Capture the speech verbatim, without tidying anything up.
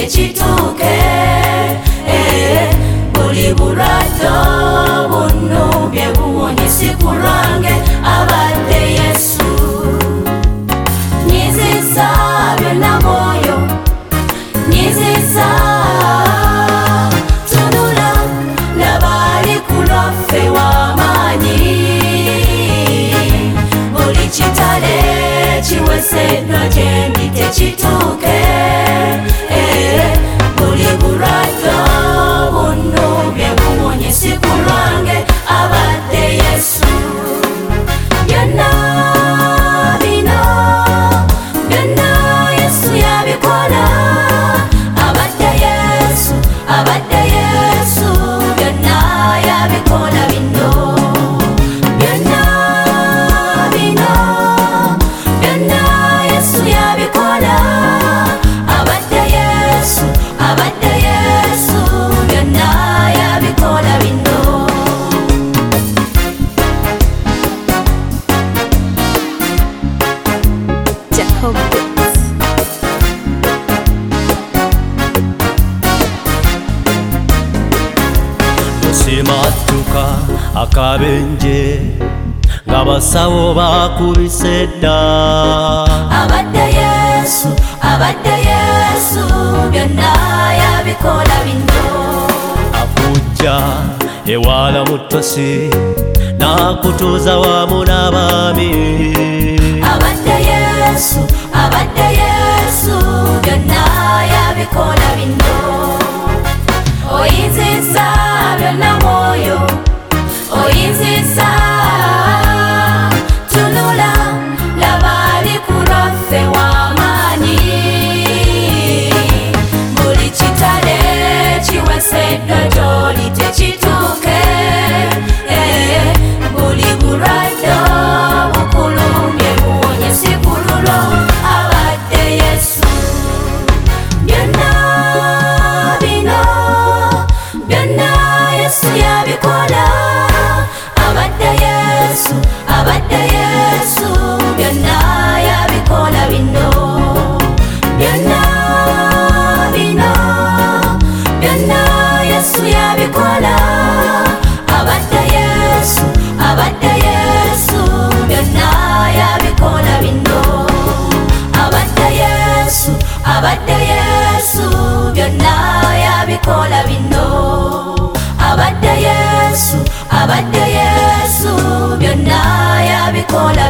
tekituuke. Buli bulwadde buno bye buwonye si ku lwange abadde Yesu. Nyiziza byonna mwoyo, nyiziza tunula laba ali ku lwaffe w'amaanyi. Buli kitale kiweseddwa gye ndi tekituuke. Buli bulwadde buno bye buwonye si ku lwange abadde Yesu. Byonna bino byonna Yesu yabikola. Abadde Yesu, abadde Yesu, byonna yabikola bino. Byonna bino byonna Yesu yabikola. Abadde Yesu, abadde Yesu, byonna yabikola bino. Simatuka akabenje nga basawo bakubise dda. Abadde Yesu, abadde Yesu, byonna yabikola bino. Akujja ewala mu ttosi n'akutuuza wamu n'abaami. Abadde Yesu, abadde Yesu, byonna yabikola bino. Oyinziza byonna mwoyo, oyinziza tunula laba ali ku lwaffe w'amaanyi. Buli kitale kiweseddwa gy'oli tekituuke. Buli bulwadde bukulu bye buwonye si ku lulwo abadde Yesu. Byonna bino byonna Yesu yabikola. Abadde Yesu, abadde Yesu, byonna yabikola bino. Byonna bino byonna Yesu yabikola. Abadde Yesu, abadde Yesu, byonna yabikola bino. Abadde Yesu, abadde Yesu, byonna yabikola bino. Abadde Yesu, abadde Yesu, byonna yabikola